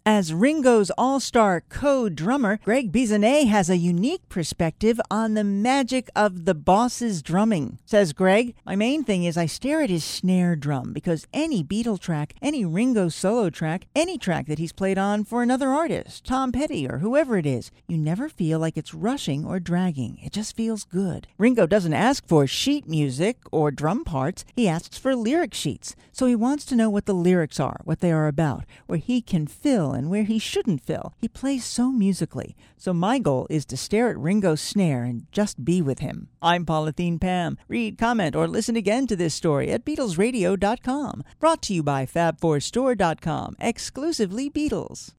As Ringo's all-star co-drummer, Greg Bizanet has a unique perspective on the magic of the boss's drumming. Says Greg, "My main thing is I stare at his snare drum because any Beatle track, any Ringo solo track, any track that he's played on for another artist, Tom Petty or whoever it is, you never feel like it's rushing or dragging. It just feels good. Ringo doesn't ask for sheet music or drum parts. He asks for lyric sheets. So he wants to know what the lyrics are, what they are about, where he can fill and where he shouldn't fill. He plays so musically. So my goal is to stare at Ringo's snare and just be with him." I'm Pauline Pam. Read, comment, or listen again to this story at BeatlesRadio.com. Brought to you by FabForStore.com. Exclusively Beatles.